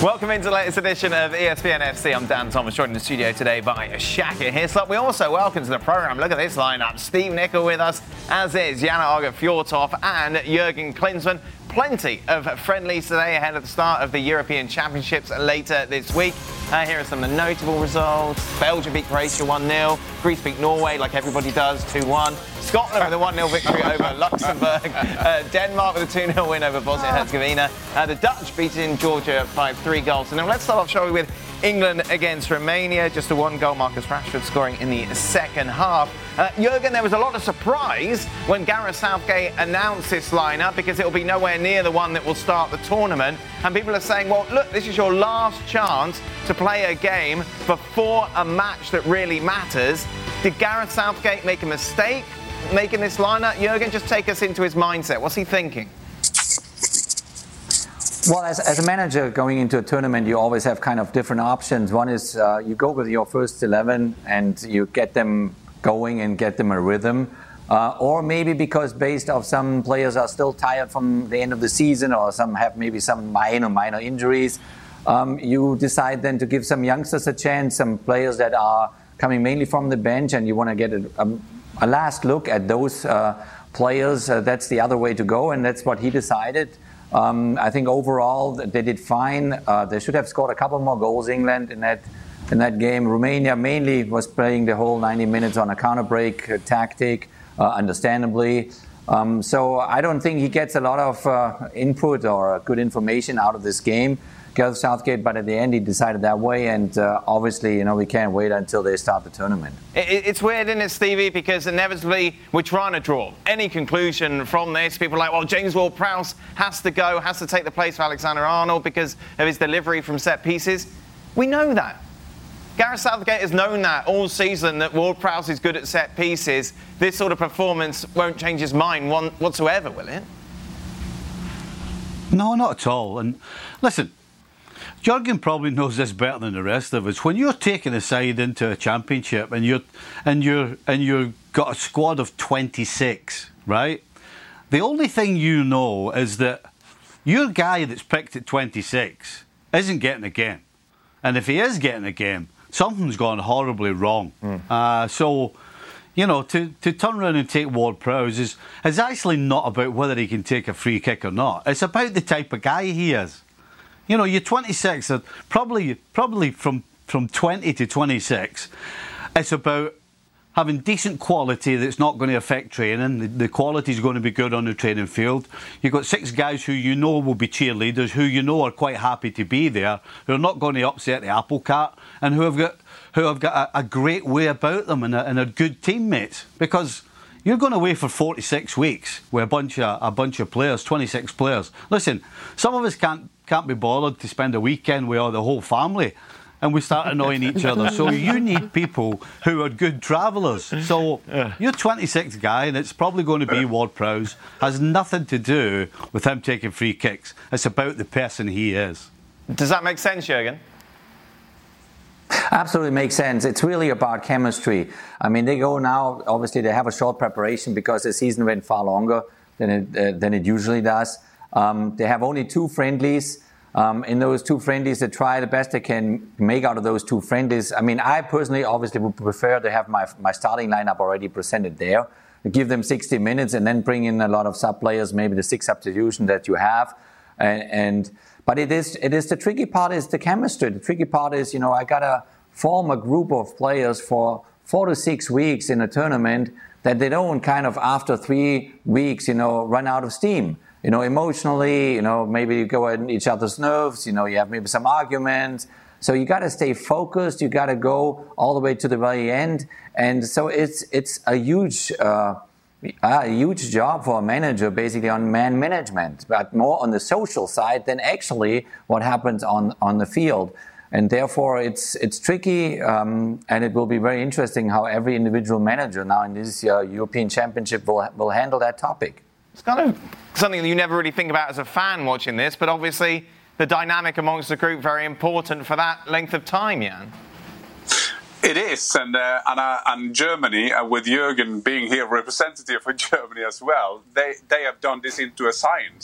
Welcome into the latest edition of ESPN FC. I'm Dan Thomas, joined in the studio today by Shaka Hislop. We also welcome to the programme, look at this lineup, Steve Nicol with us, as is Jana Oga-Fjortov and Jurgen Klinsmann. Plenty of friendlies today ahead of the start of the European Championships later this week. Here are some of the notable results. Belgium beat Croatia 1-0. Greece beat Norway like everybody does 2-1. Scotland with a 1-0 victory over Luxembourg. Denmark with a 2-0 win over Bosnia-Herzegovina. The Dutch beating Georgia by 3 goals. And then let's start off, shall we, with England against Romania. Just a 1-goal, Marcus Rashford scoring in the second half. Jurgen, there was a lot of surprise when Gareth Southgate announced this lineup because it will be nowhere near the one that will start the tournament. And people are saying, well, look, this is your last chance to play a game before a match that really matters. Did Gareth Southgate make a mistake making this lineup? Jurgen, just take us into his mindset. What's he thinking? Well, as a manager going into a tournament, you always have kind of different options. One is you go with your first 11 and you get them going and get them a rhythm. Or maybe because based off some players are still tired from the end of the season, or some have maybe some minor injuries, you decide then to give some youngsters a chance, some players that are coming mainly from the bench, and you want to get a last look at those players. That's the other way to go, and that's what he decided. I think overall they did fine. They should have scored a couple more goals, England, in that game. Romania mainly was playing the whole 90 minutes on a counter break tactic, understandably. So I don't think he gets a lot of input or good information out of this game, Gareth Southgate, but at the end he decided that way, and obviously, we can't wait until they start the tournament. It's weird, isn't it, Stevie, because inevitably we're trying to draw any conclusion from this. People are like, well, James Ward-Prowse has to take the place of Alexander-Arnold because of his delivery from set pieces. We know that. Gareth Southgate has known that all season, that Ward-Prowse is good at set pieces. This sort of performance won't change his mind whatsoever, will it? No, not at all. And listen, Jurgen probably knows this better than the rest of us. When you're taking a side into a championship and you've got a squad of 26, right? The only thing you know is that your guy that's picked at 26 isn't getting a game, and if he is getting a game, something's gone horribly wrong. So, to turn around and take Ward-Prowse is actually not about whether he can take a free kick or not. It's about the type of guy he is. You're 26, probably from 20 to 26, it's about having decent quality that's not going to affect training. The quality is going to be good on the training field. You've got 6 guys who will be cheerleaders, who are quite happy to be there, who are not going to upset the apple cart, and who have got a great way about them and are good teammates. Because you're going away for 46 weeks with a bunch of players, 26 players. Listen, some of us can't be bothered to spend a weekend with the whole family, and we start annoying each other. So you need people who are good travellers. So you're 26 guy, and it's probably going to be Ward-Prowse. Has nothing to do with him taking free kicks. It's about the person he is. Does that make sense, Jurgen? Absolutely makes sense. It's really about chemistry. I mean, they go now, obviously they have a short preparation because the season went far longer than it usually does. They have only 2 friendlies. In those 2 friendlies, they try the best they can make out of those 2 friendlies. I mean, I personally obviously would prefer to have my starting lineup already presented there, give them 60 minutes and then bring in a lot of sub players, maybe the 6 substitution that you have. But it is the tricky part is the chemistry. The tricky part is, I got to form a group of players for 4 to 6 weeks in a tournament that they don't kind of after 3 weeks, run out of steam. Emotionally, maybe you go at each other's nerves, you have maybe some arguments. So you got to stay focused. You got to go all the way to the very end. And so it's a huge job for a manager, basically on man management, but more on the social side than actually what happens on the field. And therefore, it's tricky, and it will be very interesting how every individual manager now in this European Championship will handle that topic. It's kind of something that you never really think about as a fan watching this, but obviously the dynamic amongst the group very important for that length of time, Jan. It is, and Germany, with Jurgen being here representative for Germany as well, they have done this into a science.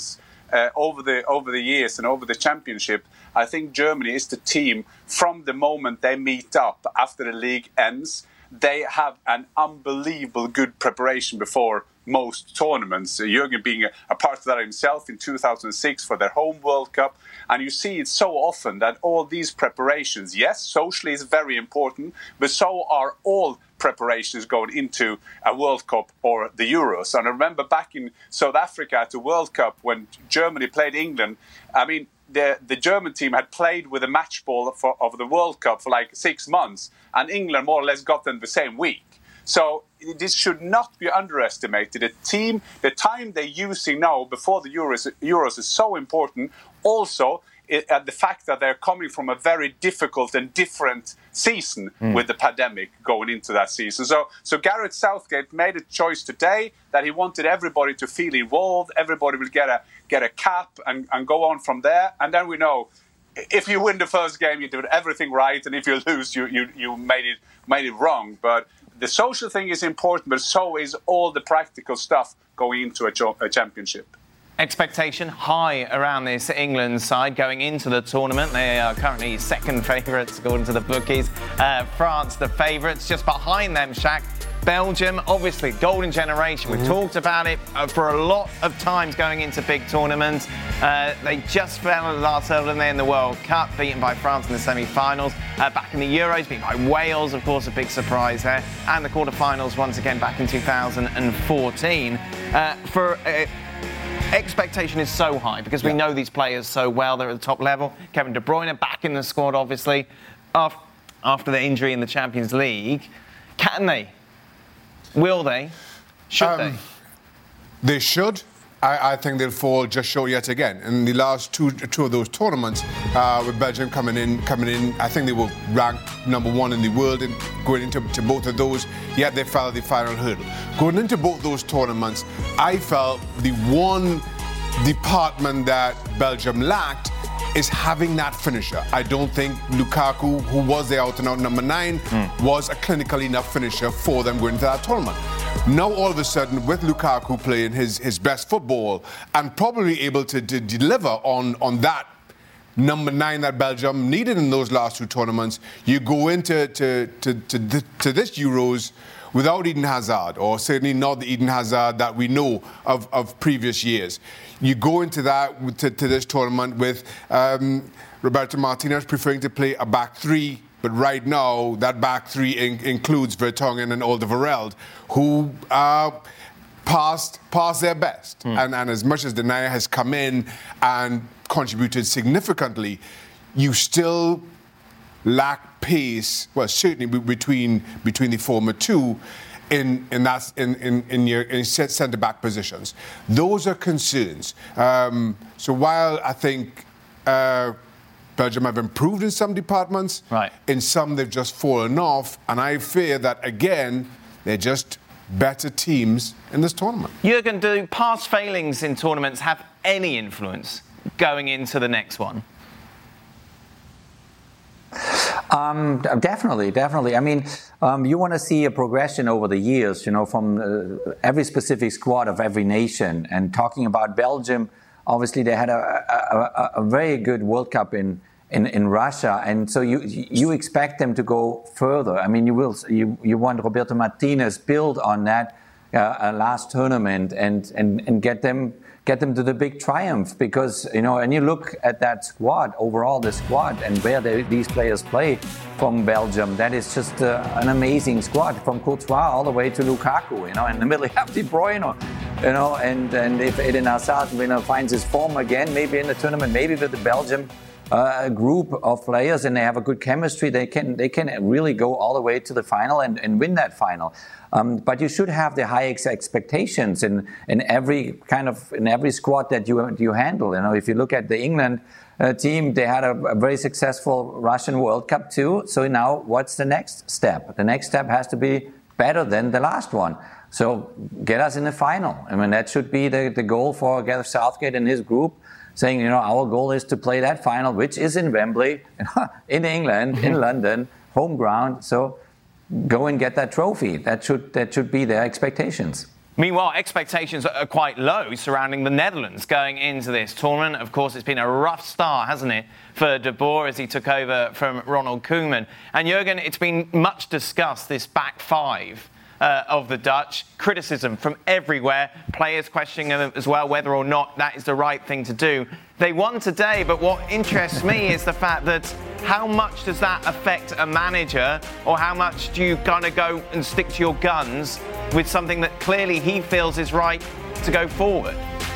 over the years and over the championship, I think Germany is the team from the moment they meet up after the league ends. They have an unbelievable good preparation before most tournaments. Jürgen being a part of that himself in 2006 for their home World Cup. And you see it so often that all these preparations, yes, socially is very important, but so are all preparations going into a World Cup or the Euros. And I remember back in South Africa at the World Cup when Germany played England, I mean, the German team had played with a match ball of the World Cup for like 6 months, and England more or less got them the same week. So this should not be underestimated. The time they're using now before the Euros is so important. Also, the fact that they're coming from a very difficult and different season with the pandemic going into that season. So Gareth Southgate made a choice today that he wanted everybody to feel involved. Everybody will get a cap and go on from there. And then we know if you win the first game, you did everything right, and if you lose, you made it wrong. But the social thing is important, but so is all the practical stuff going into a championship. Expectation high around this England side going into the tournament. They are currently second favourites according to the bookies. France the favourites. Just behind them, Shaq, Belgium, obviously golden generation. We've talked about it for a lot of times going into big tournaments. They just fell at the last hurdle in the World Cup, beaten by France in the semi-finals. Back in the Euros, beaten by Wales, of course, a big surprise there. And the quarter-finals once again back in 2014. Expectation is so high because we know these players so well. They're at the top level. Kevin De Bruyne back in the squad, obviously, after the injury in the Champions League. Can they? Will they? Should they? They should. I think they'll fall just short yet again. In the last two of those tournaments, with Belgium coming in, I think they were ranked number 1 in the world and going into both of those, yet they fell at the final hurdle. Going into both those tournaments, I felt the one department that Belgium lacked is having that finisher. I don't think Lukaku, who was the out-and-out number 9, was a clinical enough finisher for them going into that tournament. Now, all of a sudden, with Lukaku playing his best football and probably able to deliver on that number 9 that Belgium needed in those last 2 tournaments, you go into this Euros without Eden Hazard, or certainly not the Eden Hazard that we know of previous years. You go into that to this tournament with Roberto Martinez preferring to play a back 3. But right now, that back 3 includes Vertonghen and Alderweireld, who are past their best. And as much as Denayer has come in and contributed significantly, you still lack pace. Well, certainly between the former two in your centre back positions. Those are concerns. So while I think Belgium have improved in some departments, in some they've just fallen off, and I fear that again they're just better teams in this tournament. Jürgen, do past failings in tournaments have any influence going into the next one? Definitely. I mean, you want to see a progression over the years, from every specific squad of every nation. And talking about Belgium, obviously they had a very good World Cup in Russia, and so you expect them to go further. I mean, you want Roberto Martinez build on that last tournament and get them to the big triumph, because and you look at that squad overall, the squad and where these players play from Belgium, that is just an amazing squad, from Courtois all the way to Lukaku. In the middle you have De Bruyne, and if Eden Hazard finds his form again, maybe in the tournament, maybe with the Belgium group of players, and they have a good chemistry, they can really go all the way to the final and win that final. But you should have the high expectations in every squad that you handle. If you look at the England team, they had a very successful Russian World Cup too. So now, what's the next step? The next step has to be better than the last one. So get us in the final. I mean, that should be the goal for Gareth Southgate and his group, saying, our goal is to play that final, which is in Wembley, in England, in London, home ground. So go and get that trophy. That should be their expectations. Meanwhile, expectations are quite low surrounding the Netherlands going into this tournament. Of course, it's been a rough start, hasn't it, for De Boer as he took over from Ronald Koeman. And Jurgen, it's been much discussed, this back five of the Dutch. Criticism from everywhere, players questioning them as well whether or not that is the right thing to do. They won today, but what interests me is the fact that how much does that affect a manager, or how much do you kind of go and stick to your guns with something that clearly he feels is right to go forward?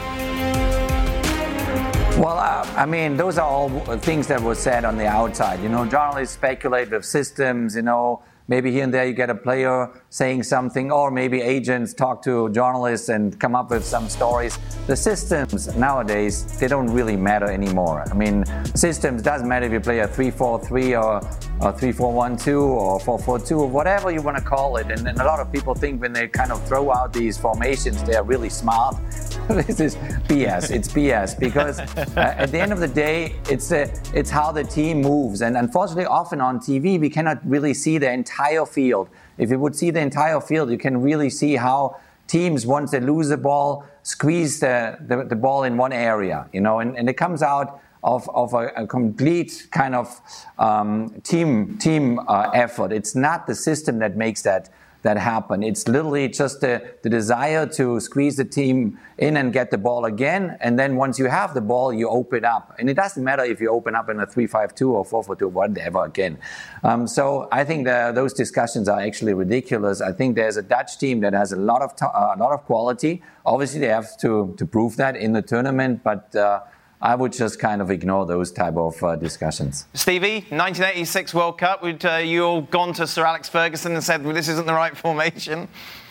Well, I mean, those are all things that were said on the outside. You know, journalists speculate with systems, you know, maybe here and there you get a player saying something, or maybe agents talk to journalists and come up with some stories. The systems nowadays, they don't really matter anymore. I mean, systems doesn't matter if you play a 3-4-3 or 3-4-1-2 or 4-4-2 or whatever you want to call it. And a lot of people think when they kind of throw out these formations, they are really smart. This is BS. It's BS because at the end of the day, it's how the team moves. And unfortunately, often on TV, we cannot really see the entire field. If you would see the entire field, you can really see how teams, once they lose the ball, squeeze the ball in one area, you know, and it comes out of a complete kind of team effort. It's not the system that makes that happen. It's literally just the desire to squeeze the team in and get the ball again. And then once you have the ball, you open up. And it doesn't matter if you open up in a 3-5-2 or 4-4-2, whatever again. So I think those discussions are actually ridiculous. I think there's a Dutch team that has a lot of quality. Obviously, they have to prove that in the tournament, but I would just kind of ignore those type of discussions. Stevie, 1986 World Cup, would you all gone to Sir Alex Ferguson and said, well, this isn't the right formation?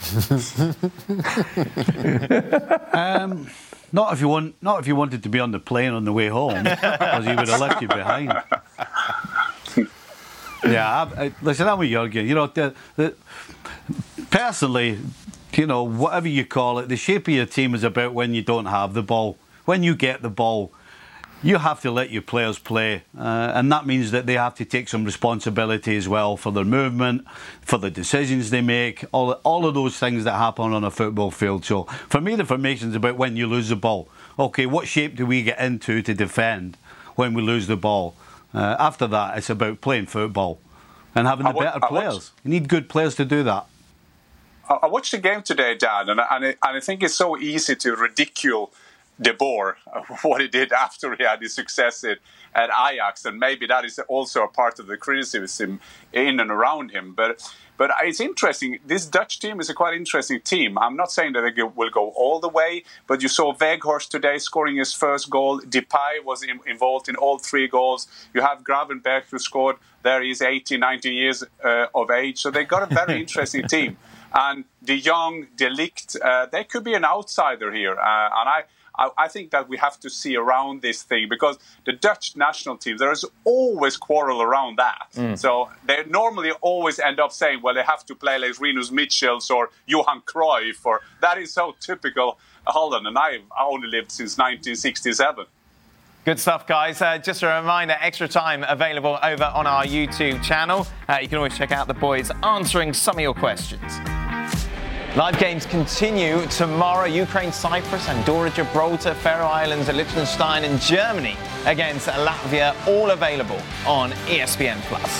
Not if you wanted to be on the plane on the way home, because he would have left you behind. Yeah, listen, I'm with Jurgen. You know, personally, you know, whatever you call it, the shape of your team is about when you don't have the ball. When you get the ball, you have to let your players play, and that means that they have to take some responsibility as well for their movement, for the decisions they make, all of those things that happen on a football field. So for me, the formation is about when you lose the ball. Okay, what shape do we get into to defend when we lose the ball? After that, it's about playing football and having the better players. You need good players to do that. I watched the game today, Dan, and I think it's so easy to ridicule De Boer, what he did after he had his success at Ajax, and maybe that is also a part of the criticism in and around him. But it's interesting. This Dutch team is a quite interesting team. I'm not saying that they will go all the way, but you saw Weghorst today scoring his first goal. Depay was involved in all 3 goals. You have Gravenberch who scored. There he is 18, 19 years of age. So they got a very interesting team. And De Jong, De Ligt, they could be an outsider here. And I think that we have to see around this thing, because the Dutch national teams, there is always quarrel around that. So they normally always end up saying, well, they have to play like Rinus Michels or Johan Cruyff, or that is so typical Holland, and I only lived since 1967. Good stuff, guys. Just a reminder, Extra Time available over on our YouTube channel. You can always check out the boys answering some of your questions. Live games continue tomorrow. Ukraine, Cyprus, Andorra, Gibraltar, Faroe Islands, Liechtenstein and Germany against Latvia, all available on ESPN+.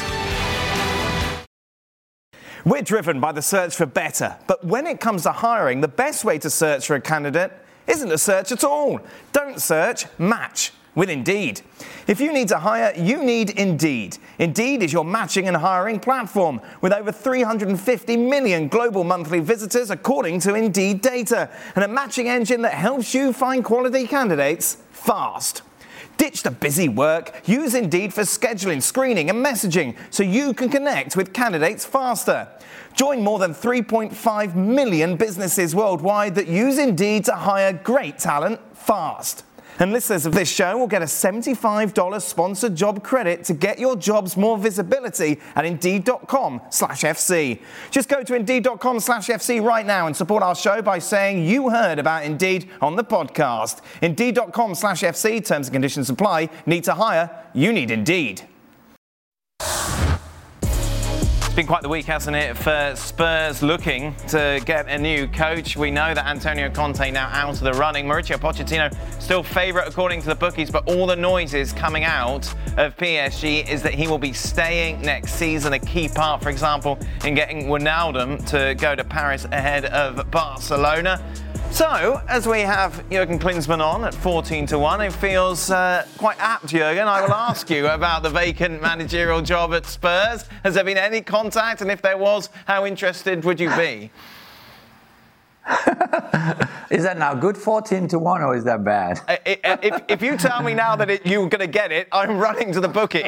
We're driven by the search for better, but when it comes to hiring, the best way to search for a candidate isn't to search at all. Don't search, match with Indeed. If you need to hire, you need Indeed. Indeed is your matching and hiring platform with over 350 million global monthly visitors according to Indeed data, and a matching engine that helps you find quality candidates fast. Ditch the busy work. Use Indeed for scheduling, screening and messaging so you can connect with candidates faster. Join more than 3.5 million businesses worldwide that use Indeed to hire great talent fast. And listeners of this show will get a $75 sponsored job credit to get your jobs more visibility at Indeed.com/FC. Just go to Indeed.com/FC right now and support our show by saying you heard about Indeed on the podcast. Indeed.com/FC, terms and conditions apply. Need to hire? You need Indeed. It's been quite the week, hasn't it, for Spurs looking to get a new coach. We know that Antonio Conte now out of the running. Mauricio Pochettino still favourite according to the bookies, but all the noises coming out of PSG is that he will be staying next season. A key part, for example, in getting Wijnaldum to go to Paris ahead of Barcelona. So, as we have Jurgen Klinsmann on at 14-1, it feels quite apt, Jurgen. I will ask you about the vacant managerial job at Spurs. Has there been any contact? And if there was, how interested would you be? Is that now good 14-1 or is that bad? If you tell me now that you're going to get it, I'm running to the bookies.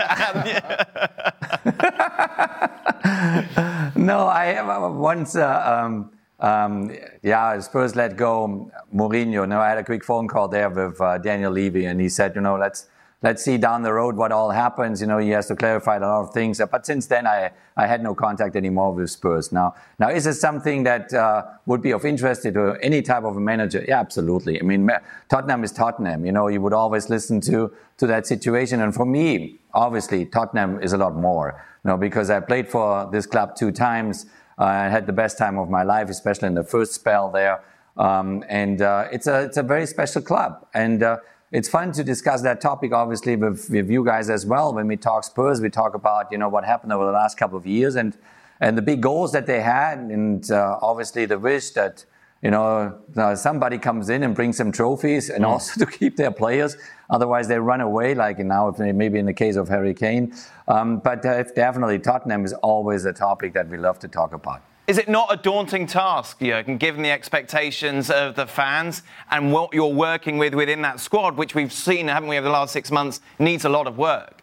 No, I have once... Spurs let go Mourinho. No, I had a quick phone call there with Daniel Levy, and he said, let's see down the road what all happens. He has to clarify a lot of things. But since then, I had no contact anymore with Spurs. Now, is it something that would be of interest to any type of a manager? Yeah, absolutely. I mean, Tottenham is Tottenham. You would always listen to that situation. And for me, obviously, Tottenham is a lot more. Because I played for this club 2 times. I had the best time of my life, especially in the first spell there. It's a very special club. And it's fun to discuss that topic, obviously, with you guys as well. When we talk Spurs, we talk about, what happened over the last couple of years and the big goals that they had. And obviously the wish that, somebody comes in and brings some trophies and also to keep their players. Otherwise, they run away, like now, maybe in the case of Harry Kane. But definitely, Tottenham is always a topic that we love to talk about. Is it not a daunting task, Jurgen, given the expectations of the fans and what you're working with within that squad, which we've seen, haven't we, over the last 6 months, needs a lot of work?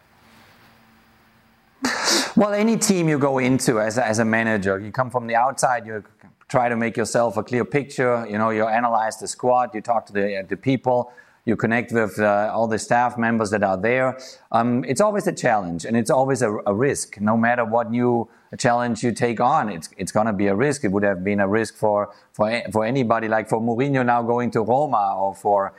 Well, any team you go into as a manager, you come from the outside, you try to make yourself a clear picture. You analyze the squad, you talk to the people. You connect with all the staff members that are there. It's always a challenge, and it's always a risk. No matter what new challenge you take on, it's going to be a risk. It would have been a risk for anybody, like for Mourinho now going to Roma, or for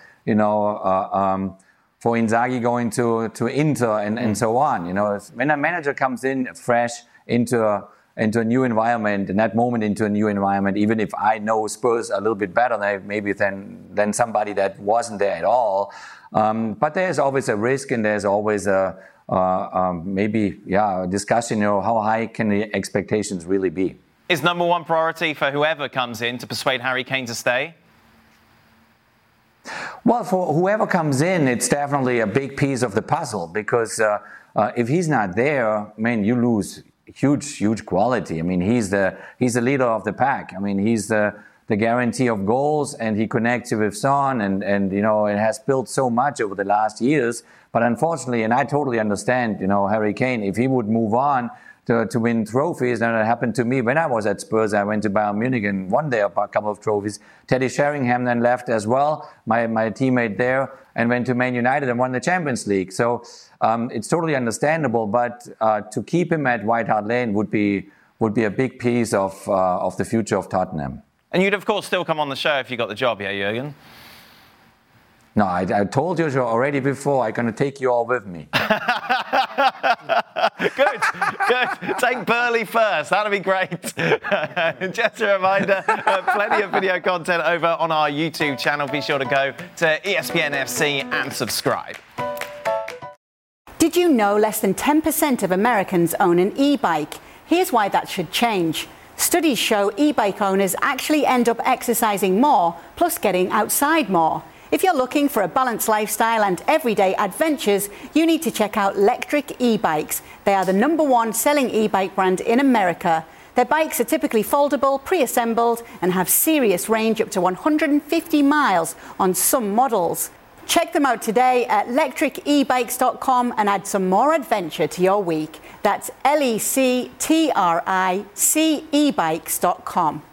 Inzaghi going to Inter, and so on. When a manager comes in fresh into a new environment, in that moment into a new environment, even if I know Spurs a little bit better than somebody that wasn't there at all. But there's always a risk, and there's always a discussion, how high can the expectations really be? Is number one priority for whoever comes in to persuade Harry Kane to stay? Well, for whoever comes in, it's definitely a big piece of the puzzle, because if he's not there, man, you lose huge quality. I mean, he's the leader of the pack. I mean, he's the guarantee of goals, and he connects with Son, and it has built so much over the last years. But unfortunately, and I totally understand, Harry Kane, if he would move on to win trophies, and it happened to me when I was at Spurs. I went to Bayern Munich and won there a couple of trophies. Teddy Sheringham then left as well, my teammate there, and went to Man United and won the Champions League. So it's totally understandable, but to keep him at White Hart Lane would be a big piece of the future of Tottenham. And you'd, of course, still come on the show if you got the job, yeah, Jurgen? No, I told you already before, I'm going to take you all with me. Good. Take Burley first. That'll be great. Just a reminder, plenty of video content over on our YouTube channel. Be sure to go to ESPN FC and subscribe. Did you know less than 10% of Americans own an e-bike? Here's why that should change. Studies show e-bike owners actually end up exercising more, plus getting outside more. If you're looking for a balanced lifestyle and everyday adventures, you need to check out Lectric e-bikes. They are the #1 selling e-bike brand in America. Their bikes are typically foldable, pre-assembled, and have serious range up to 150 miles on some models. Check them out today at lectricebikes.com and add some more adventure to your week. That's lectricebikes.com.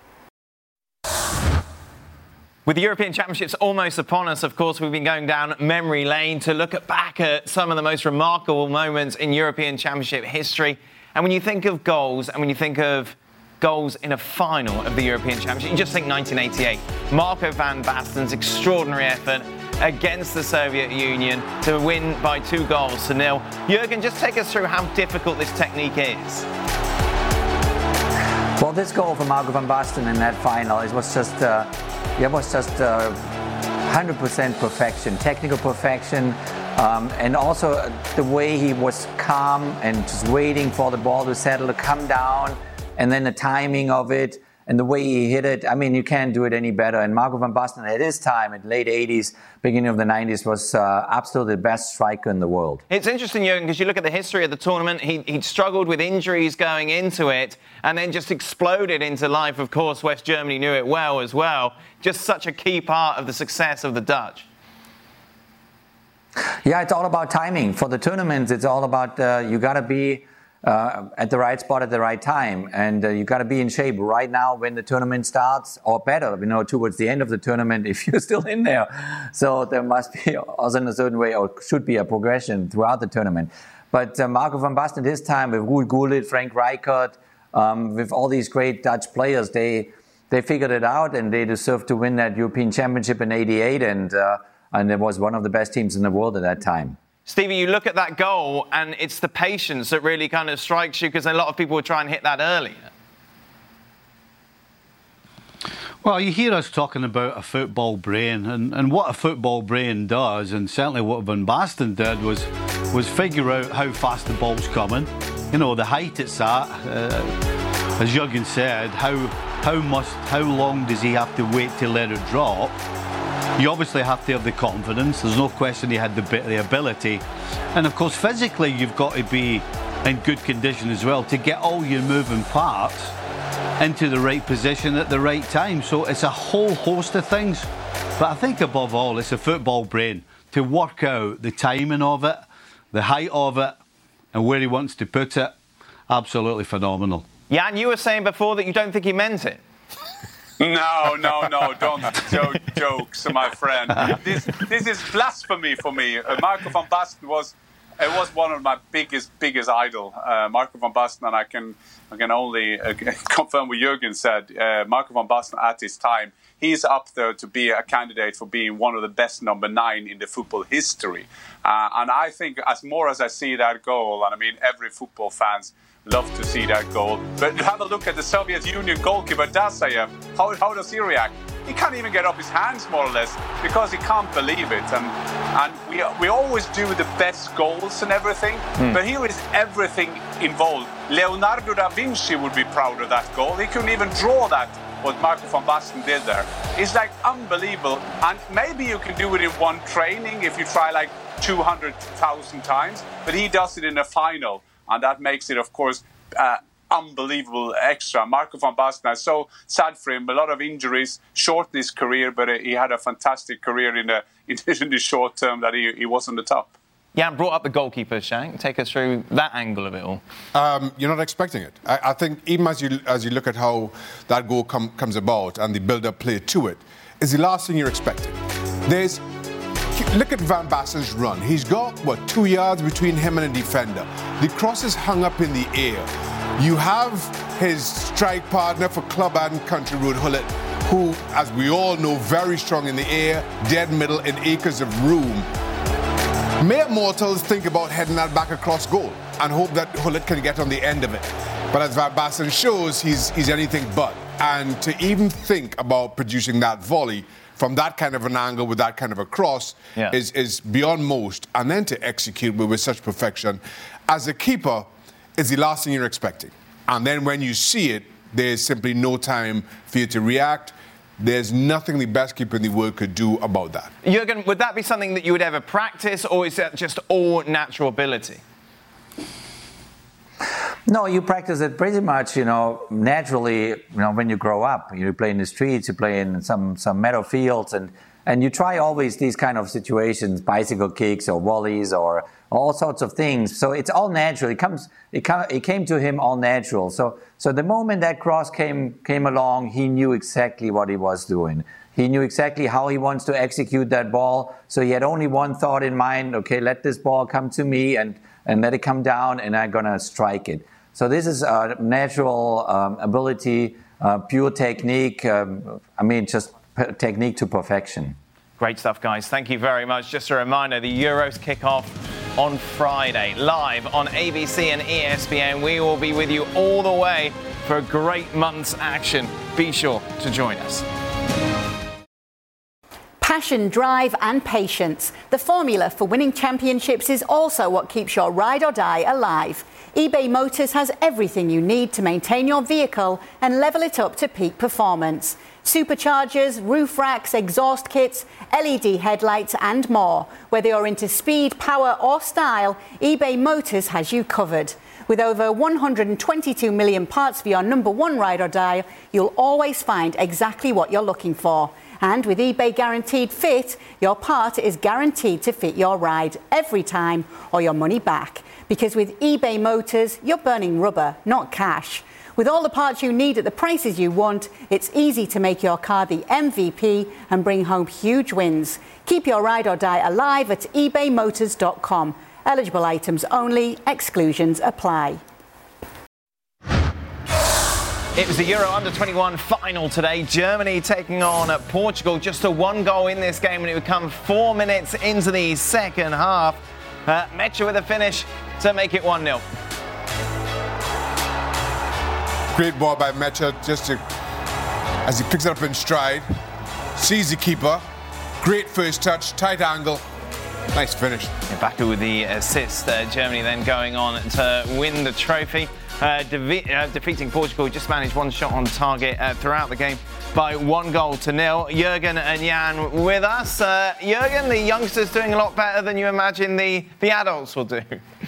With the European Championships almost upon us, of course, we've been going down memory lane to look back at some of the most remarkable moments in European Championship history. And when you think of goals, and when you think of goals in a final of the European Championship, you just think 1988. Marco van Basten's extraordinary effort against the Soviet Union to win by 2-0. Jurgen, just take us through how difficult this technique is. Well, this goal for Marco van Basten in that final, it was just 100% perfection, technical perfection, and also the way he was calm and just waiting for the ball to settle, to come down, and then the timing of it and the way he hit it. I mean, you can't do it any better. And Marco van Basten at his time, in late 80s, beginning of the 90s, was absolutely the best striker in the world. It's interesting, Jürgen, because you look at the history of the tournament, he'd struggled with injuries going into it and then just exploded into life. Of course, West Germany knew it well as well. Just such a key part of the success of the Dutch. Yeah, it's all about timing. For the tournaments, it's all about you got to be at the right spot at the right time, and you got to be in shape right now when the tournament starts, or better, towards the end of the tournament if you're still in there. So there must be also in a certain way, or should be a progression throughout the tournament. But Marco van Basten at his time, with Ruud Gullit, Frank Rijkaard, with all these great Dutch players, they figured it out, and they deserved to win that European Championship in '88, and it was one of the best teams in the world at that time. Stevie, you look at that goal and it's the patience that really kind of strikes you, because a lot of people would try and hit that earlier. Well, you hear us talking about a football brain, and what a football brain does, and certainly what Van Basten did was figure out how fast the ball's coming, the height it's at, as Jürgen said, how long does he have to wait to let it drop. You obviously have to have the confidence. There's no question he had the ability. And of course, physically, you've got to be in good condition as well to get all your moving parts into the right position at the right time. So it's a whole host of things. But I think above all, it's a football brain to work out the timing of it, the height of it, and where he wants to put it. Absolutely phenomenal. Yeah, and you were saying before that you don't think he meant it. No, don't jokes, my friend. This is blasphemy for me. Marco van Basten was one of my biggest idol. Marco van Basten, and I can only confirm what Jürgen said. Marco van Basten at his time, he's up there to be a candidate for being one of the best number 9 in the football history. And I think as I see that goal, and I mean every football fan's love to see that goal. But have a look at the Soviet Union goalkeeper Dasayev. How does he react? He can't even get up his hands, more or less, because he can't believe it. And we always do the best goals and everything, but here is everything involved. Leonardo da Vinci would be proud of that goal. He couldn't even draw that, what Marco van Basten did there. It's like unbelievable. And maybe you can do it in one training if you try like 200,000 times, but he does it in a final. And that makes it, of course, unbelievable extra. Marco van Basten, I'm so sad for him. A lot of injuries, shortened his career, but he had a fantastic career in the short term that he was on the top. Yeah, brought up the goalkeeper, Shank. Take us through that angle of it all. You're not expecting it. I think even as you look at how that goal comes about and the build-up play to it, is the last thing you're expecting. Look at Van Basten's run. He's got, 2 yards between him and a defender. The cross is hung up in the air. You have his strike partner for club and country, Ruud Gullit, who, as we all know, very strong in the air, dead middle, in acres of room. Mere mortals think about heading that back across goal and hope that Gullit can get on the end of it. But as Van Basten shows, he's anything but. And to even think about producing that volley from that kind of an angle with that kind of a cross is beyond most. And then to execute with such perfection, as a keeper, is the last thing you're expecting. And then when you see it, there's simply no time for you to react. There's nothing the best keeper in the world could do about that. Jürgen, would that be something that you would ever practice, or is that just all natural ability? No, you practice it pretty much, naturally, when you grow up. You play in the streets, you play in some meadow fields, and you try always these kind of situations, bicycle kicks or volleys or all sorts of things. So it's all natural. It came to him all natural. So the moment that cross came along, he knew exactly what he was doing. He knew exactly how he wants to execute that ball. So he had only one thought in mind, okay, let this ball come to me and let it come down, and I'm going to strike it. So this is a natural ability, pure technique, just technique to perfection. Great stuff, guys. Thank you very much. Just a reminder, the Euros kick off on Friday, live on ABC and ESPN. We will be with you all the way for a great month's action. Be sure to join us. Passion, drive and patience. The formula for winning championships is also what keeps your ride or die alive. eBay Motors has everything you need to maintain your vehicle and level it up to peak performance. Superchargers, roof racks, exhaust kits, LED headlights and more. Whether you're into speed, power or style, eBay Motors has you covered. With over 122 million parts for your number one ride or die, you'll always find exactly what you're looking for. And with eBay Guaranteed Fit, your part is guaranteed to fit your ride every time or your money back. Because with eBay Motors, you're burning rubber, not cash. With all the parts you need at the prices you want, it's easy to make your car the MVP and bring home huge wins. Keep your ride or die alive at ebaymotors.com. Eligible items only, exclusions apply. It was the Euro Under-21 final today. Germany taking on Portugal. Just a one goal in this game, and it would come 4 minutes into the second half. Mecha with a finish to make it 1-0. Great ball by Mecha, as he picks it up in stride, sees the keeper. Great first touch, tight angle. Nice finish. Baku with the assist. Germany then going on to win the trophy. Defeating Portugal, just managed one shot on target throughout the game by 1-0. Jurgen and Jan with us. Jurgen, the youngsters doing a lot better than you imagine the adults will do.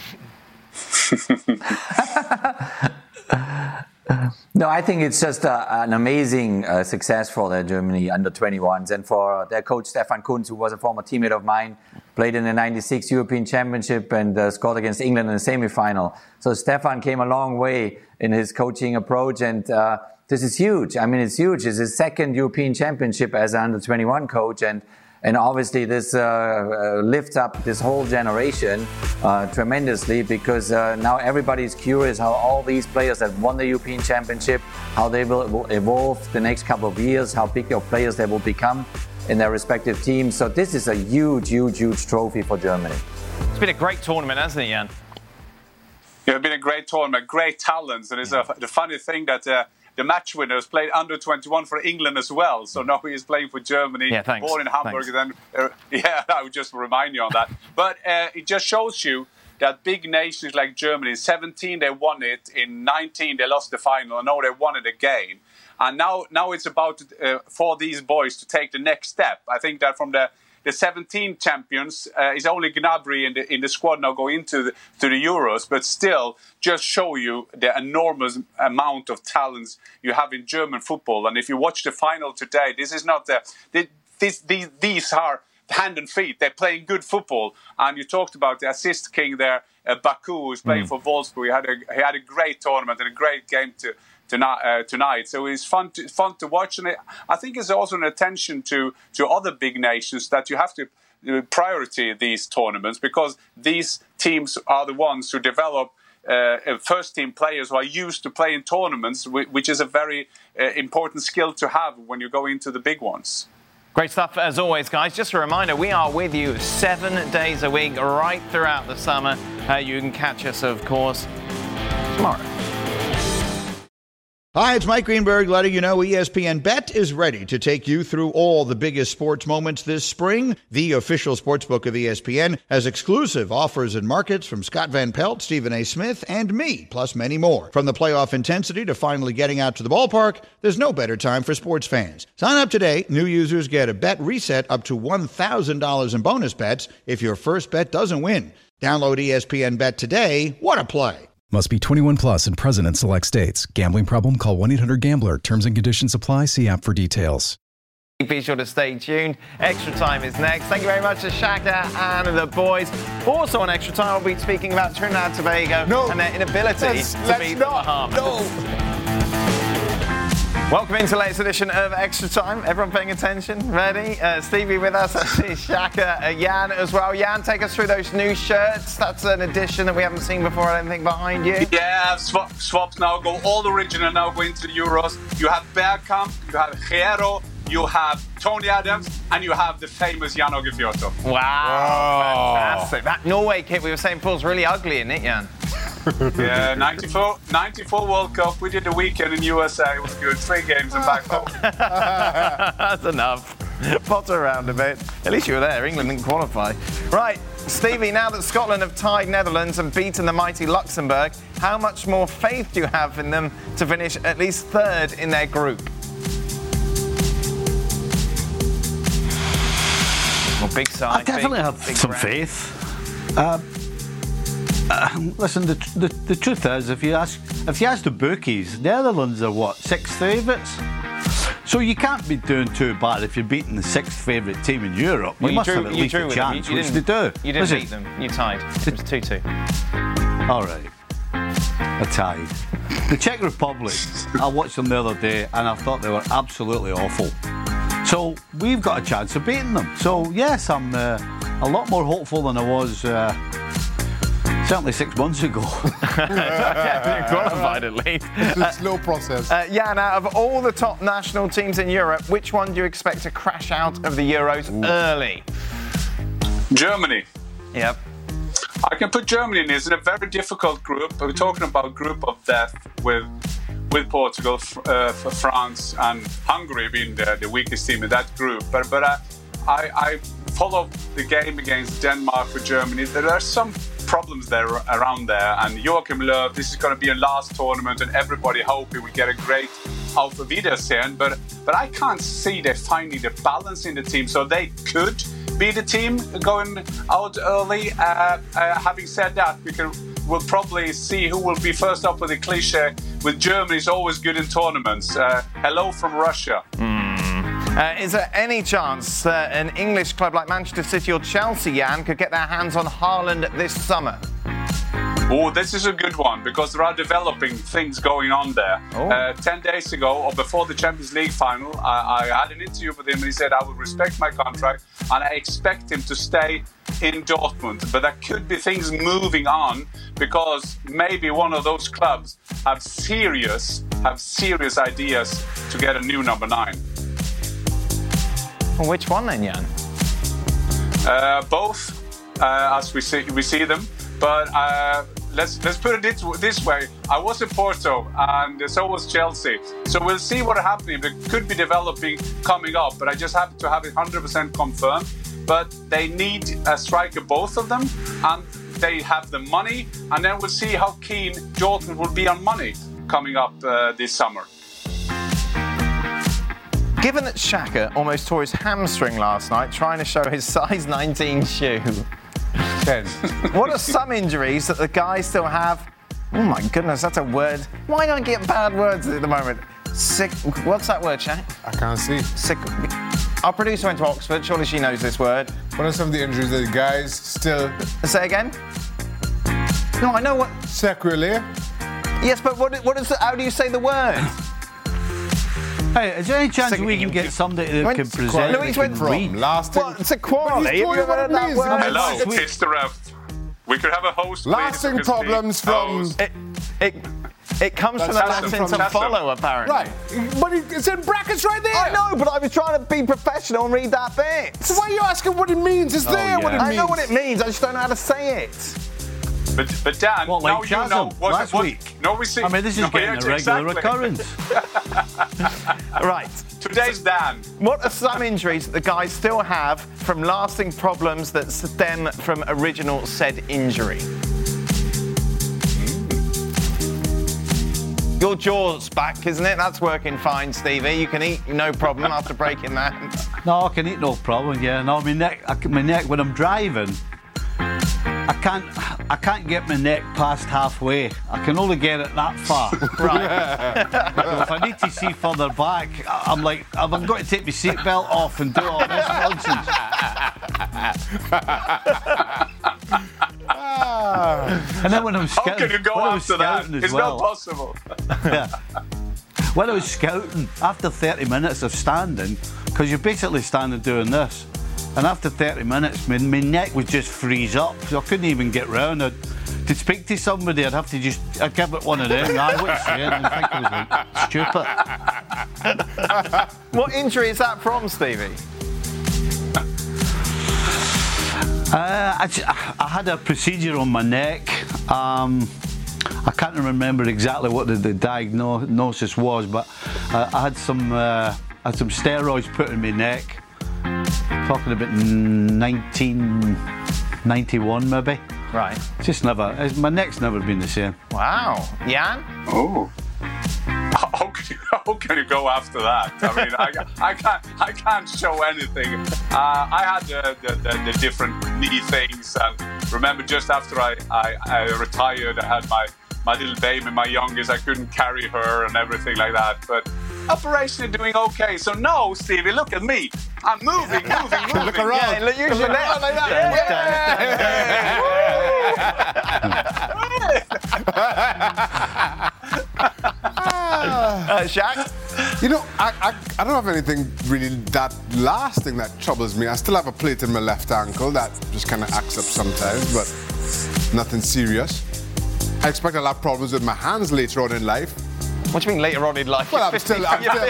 No, I think it's just an amazing success for the Germany under-21s and for their coach Stefan Kuntz, who was a former teammate of mine, played in the 96 European Championship and scored against England in the semi-final. So Stefan came a long way in his coaching approach, and this is huge. I mean, it's huge. It's his second European Championship as an under-21 coach, and obviously this lifts up this whole generation tremendously, because now everybody's curious how all these players that won the European Championship, how they will evolve the next couple of years, how big of players they will become in their respective teams. So this is a huge, huge, huge trophy for Germany. It's been a great tournament, hasn't it, Jan? Yeah, it's been a great tournament, great talents, and it's the funny thing that the match winners played under-21 for England as well. So now he is playing for Germany, born in Hamburg. Thanks. And then, I would just remind you on that. But it just shows you that big nations like Germany, in 17 they won it, in 19 they lost the final, and now they won it again. And now it's about for these boys to take the next step. I think that from the 17 champions is only Gnabry in the squad now going into the Euros, but still just show you the enormous amount of talents you have in German football. And if you watch the final today, this is not these are hand and feet. They're playing good football. And you talked about the assist king there, Baku, who's playing for Wolfsburg. He had a great tournament and a great game tonight. So it's fun to watch, and I think it's also an attention to other big nations that you have to priority these tournaments, because these teams are the ones who develop first team players who are used to playing tournaments, which is a very important skill to have when you go into the big ones. Great stuff as always, guys. Just a reminder, we are with you 7 days a week right throughout the summer. You can catch us, of course, tomorrow. Hi, it's Mike Greenberg letting you know ESPN Bet is ready to take you through all the biggest sports moments this spring. The official sportsbook of ESPN has exclusive offers and markets from Scott Van Pelt, Stephen A. Smith, and me, plus many more. From the playoff intensity to finally getting out to the ballpark, there's no better time for sports fans. Sign up today. New users get a bet reset up to $1,000 in bonus bets if your first bet doesn't win. Download ESPN Bet today. What a play. Must be 21 plus and present in select states. Gambling problem? Call 1-800-GAMBLER. Terms and conditions apply. See app for details. Be sure to stay tuned. Extra Time is next. Thank you very much to Shaka and the boys. Also on Extra Time, we'll be speaking about Trinidad and Tobago and their inability to beat the Bahamas. Welcome into the latest edition of Extra Time. Everyone paying attention? Ready? Stevie with us. That's Shaka. Jan as well. Jan, take us through those new shirts. That's an addition that we haven't seen before, I don't think, behind you. Yeah, swaps now. Go all original now, going to the Euros. You have Bergkamp, you have Hierro, you have Tony Adams, and you have the famous Jan-Åge Fjørtoft. Wow. Fantastic. That Norway kit we were saying before is really ugly, isn't it, Jan? Yeah, 94 World Cup. We did the weekend in USA. It was good. 3 games and back home. That's enough. Potter around a bit. At least you were there. England didn't qualify. Right, Stevie, now that Scotland have tied Netherlands and beaten the mighty Luxembourg, how much more faith do you have in them to finish at least 3rd in their group? Well, big side. I definitely have some faith. Listen, the truth is, if you ask the bookies, Netherlands are what, 6th favourites? So you can't be doing too bad if you're beating the 6th favourite team in Europe. Well, you must have at least a chance, which they do. You didn't beat them. You tied. It was 2-2. All right. A tie. The Czech Republic, I watched them the other day and I thought they were absolutely awful. So we've got a chance of beating them. So yes, I'm a lot more hopeful than I was certainly 6 months ago. Yeah, you qualified at least. It's a slow process. Jan, out of all the top national teams in Europe, which one do you expect to crash out of the Euros early? Germany. Yep. I can put Germany in. It's in a very difficult group. We're talking about group of death with Portugal, for France and Hungary being the weakest team in that group. But I follow the game against Denmark for Germany. There are some problems there around there, and Joachim Löw, this is going to be a last tournament and everybody hope he will get a great Auf Wiedersehen, but I can't see they're finding the balance in the team, so they could be the team going out early. Having said that, we'll probably see who will be first up with the cliche with Germany is always good in tournaments. Hello from Russia. Is there any chance an English club like Manchester City or Chelsea, Jan, could get their hands on Haaland this summer? Oh, this is a good one because there are developing things going on there. 10 days ago, or before the Champions League final, I had an interview with him and he said, I will respect my contract and I expect him to stay in Dortmund. But there could be things moving on because maybe one of those clubs have serious ideas to get a new number 9. Well, which one then, Jan? Both, as we see them. But let's put it this way. I was in Porto and so was Chelsea. So we'll see what's happening. It could be developing coming up, but I just have to have it 100% confirmed. But they need a striker, both of them, and they have the money. And then we'll see how keen Dortmund will be on money coming up this summer. Given that Xhaka almost tore his hamstring last night trying to show his size 19 shoe, what are some injuries that the guys still have? Oh my goodness, that's a word. Why don't I get bad words at the moment? Sick. What's that word, Shaq? I can't see. Sick. Our producer went to Oxford. Surely she knows this word. What are some of the injuries that the guys still... Say again? No, I know what... Sacrilege? Yes, but what is how do you say the word? Hey, is there any chance we can get somebody that can present? Louise went from lasting. Well, it's a quality. Have you ever heard that word? Hello, Mr. Ref. We could have a host. Lasting problems from. It comes from the Latin to follow, apparently. Right, but it's in brackets right there. I know, but I was trying to be professional and read that bit. So why are you asking what it means? It's there what it means. I know what it means. I just don't know how to say it. But Dan, what, like now you know. Last week? No, we see. I mean, this is getting a regular occurrence. Right. Today's Dan. What are some injuries that the guys still have from lasting problems that stem from original said injury? Your jaw's back, isn't it? That's working fine, Stevie. You can eat no problem after breaking that. No, I can eat no problem, yeah. No, my neck, when I'm driving, I can't get my neck past halfway. I can only get it that far. Right. So if I need to see further back, I'm like, I'm going to take my seatbelt off and do all this nonsense. And then when I'm scouting, how can you go after that? It's not possible. Yeah. When I was scouting, after 30 minutes of standing, because you're basically standing doing this, and after 30 minutes, my neck would just freeze up, so I couldn't even get round. To speak to somebody, I'd have to I'd give it one of them. I wouldn't say it, and think I was like, stupid. What injury is that from, Stevie? I had a procedure on my neck. I can't remember exactly what the diagnosis was, but I had some steroids put in my neck. Talking about 1991 maybe. Right. Just never. My neck's never been the same. Wow. Jan? Oh. How can you go after that? I mean, I can't show anything. I had the different knee things, and remember just after I retired, I had my little baby, my youngest. I couldn't carry her and everything like that. But operation doing okay. So no, Stevie, look at me. I'm moving. Look around. Yeah, use your neck like that. Shaq? You know, I don't have anything really that lasting that troubles me. I still have a plate in my left ankle that just kind of acts up sometimes, but nothing serious. I expect I'll have problems with my hands later on in life. What do you mean later on in life? Well, I'm still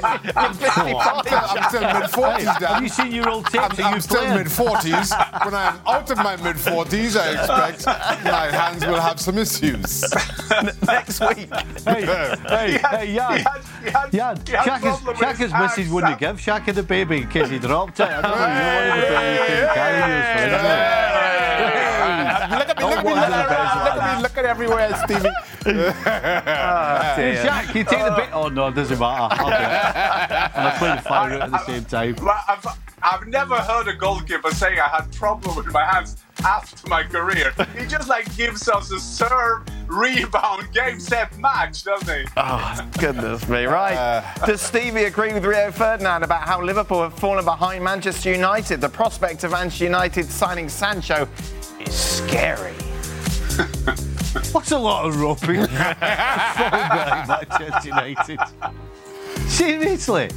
mid-40s, Dan. Have you seen your old tapes? I'm still mid-40s. When I'm out of my mid-40s, I expect my hands will have some issues. Next week. Hey, Jan. Shaka's missus wouldn't give Shaka the baby in case he dropped it. I don't know, you wanted the baby, you couldn't carry Look at everywhere, Stevie. Shaq, can you take the bit? Oh no, it doesn't matter. I'll do it. And I play the fire out at the same time. I've never heard a goalkeeper saying I had problem with my hands after my career. He just gives us a serve, rebound, game, set, match, doesn't he? Oh, goodness me, right. Does Stevie agree with Rio Ferdinand about how Liverpool have fallen behind Manchester United? The prospect of Manchester United signing Sancho is scary. What's a lot of rubbish? Manchester United. Seriously?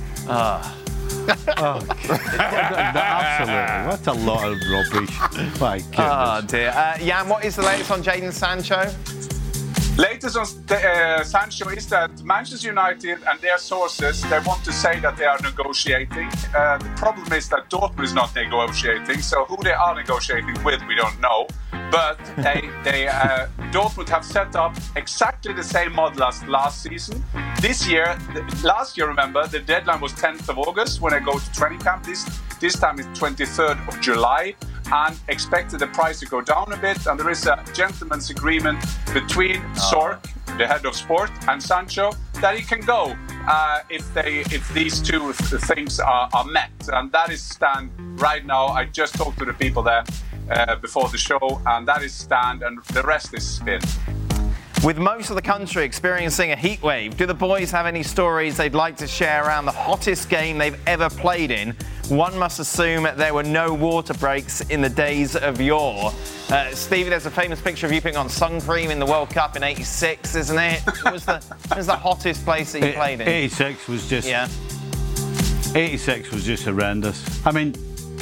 Absolutely. What a lot of rubbish. My goodness. Oh dear. Jan, what is the latest on Jadon Sancho? Latest on Sancho is that Manchester United and their sources, they want to say that they are negotiating. The problem is that Dortmund is not negotiating, so who they are negotiating with, we don't know. But Dortmund have set up exactly the same model as last season. Last year, remember, the deadline was 10th of August when I go to training camp. This time it's 23rd of July, and expected the price to go down a bit. And there is a gentleman's agreement between Sork, the head of sport, and Sancho that he can go if these two things are met. And that is stand right now. I just talked to the people there before the show, and that is stand, and the rest is spin. With most of the country experiencing a heat wave, do the boys have any stories they'd like to share around the hottest game they've ever played in? One must assume there were no water breaks in the days of yore. Stevie, there's a famous picture of you putting on sun cream in the World Cup in '86, isn't it? What was the hottest place that you played in? 86 was just... Yeah. 86 was just horrendous. I mean,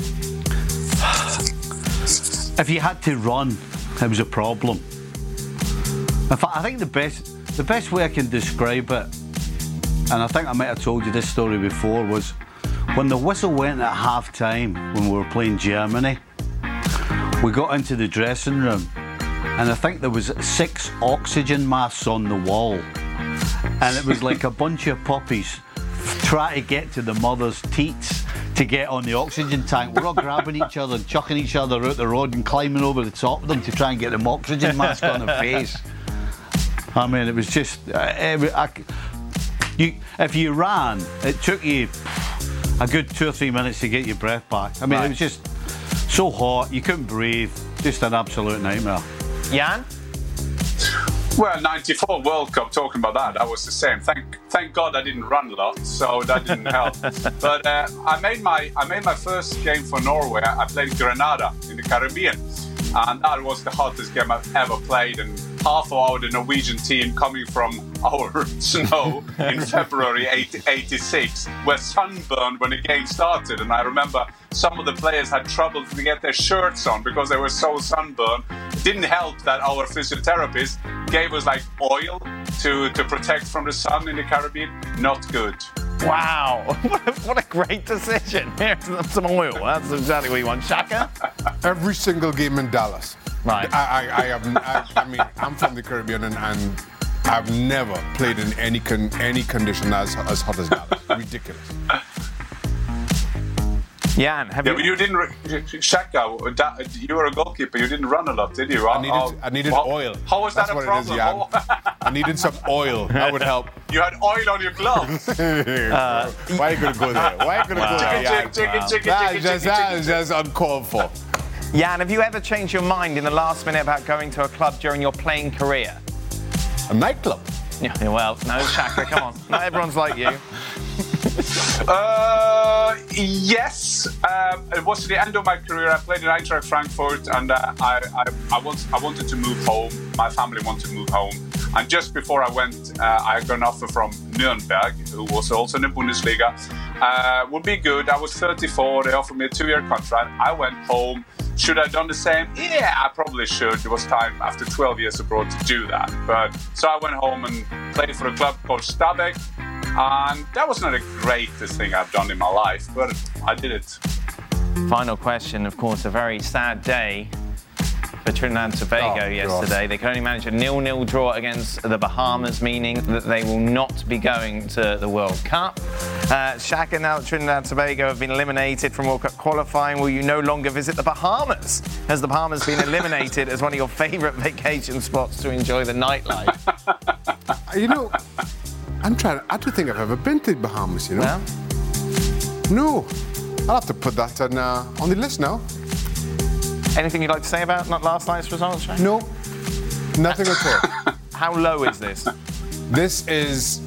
if you had to run, it was a problem. In fact, I think the best way I can describe it, and I think I might have told you this story before, was when the whistle went at half-time when we were playing Germany, we got into the dressing room, and I think there was 6 oxygen masks on the wall, and it was like a bunch of puppies trying to get to the mother's teats to get on the oxygen tank. We're all grabbing each other and chucking each other out the road and climbing over the top of them to try and get them oxygen mask on their face. I mean, it was just... if you ran, it took you a good 2 or 3 minutes to get your breath back. I mean, It was just so hot, you couldn't breathe. Just an absolute nightmare. Jan? Well, 94 World Cup, talking about that was the same. Thank God I didn't run a lot, so that didn't help. But I made my first game for Norway. I played Grenada in the Caribbean, and that was the hottest game I've ever played. And half of the Norwegian team coming from our snow in February 86 were sunburned when the game started. And I remember some of the players had trouble to get their shirts on because they were so sunburned. It didn't help that our physiotherapist gave us oil to protect from the sun in the Caribbean. Not good. Wow, what a great decision. Here's some oil. That's exactly what you want. Shaka? Every single game in Dallas. Right. I mean, I'm from the Caribbean and I've never played in any condition as hot as Dallas. Ridiculous. Jan, but you didn't, Shaka, you were a goalkeeper. You didn't run a lot, did you? I needed oil. How was that a problem? I needed some oil. That would help. You had oil on your gloves. Why are you going to go there? Why are you going to go there? That is just uncalled for. Jan, have you ever changed your mind in the last minute about going to a club during your playing career? A nightclub? Yeah, well, no, Shaka, come on. Not everyone's like you. Yes. It was the end of my career. I played in Eintracht Frankfurt, and I wanted to move home. My family wanted to move home. And just before I went, I got an offer from Nürnberg, who was also in the Bundesliga. Would be good. I was 34. They offered me a 2-year contract. I went home. Should I have done the same? Yeah, I probably should. It was time after 12 years abroad to do that. But so I went home and played for a club called Stabæk. And that was not the greatest thing I've done in my life, but I did it. Final question, of course, a very sad day for Trinidad and Tobago yesterday. They could only manage a 0-0 draw against the Bahamas, meaning that they will not be going to the World Cup. Shaka, now that Trinidad and Tobago have been eliminated from World Cup qualifying, will you no longer visit the Bahamas? Has the Bahamas been eliminated as one of your favourite vacation spots to enjoy the nightlife? You know, I don't think I've ever been to the Bahamas, you know? No? No. I'll have to put that on the list now. Anything you'd like to say about last night's results, Shaka? No. Nothing at all. How low is this? This is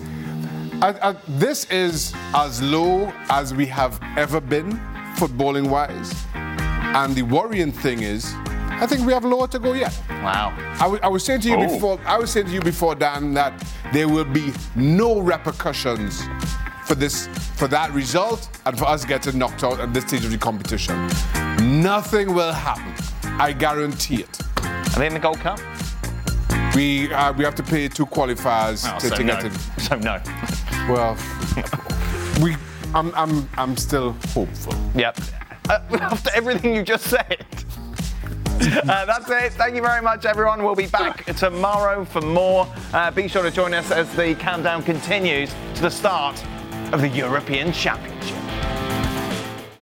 as low as we have ever been, footballing-wise. And the worrying thing is, I think we have lower to go yet. Wow. I was saying to you before. I was saying to you before, Dan, that there will be no repercussions for that result and for us getting knocked out at this stage of the competition. Nothing will happen. I guarantee it. Are they in the Gold Cup? We have to pay 2 qualifiers to get in. So no. Well, I'm still hopeful. Yep. After everything you just said. That's it. Thank you very much, everyone. We'll be back tomorrow for more. Be sure to join us as the countdown continues to the start of the European Championship.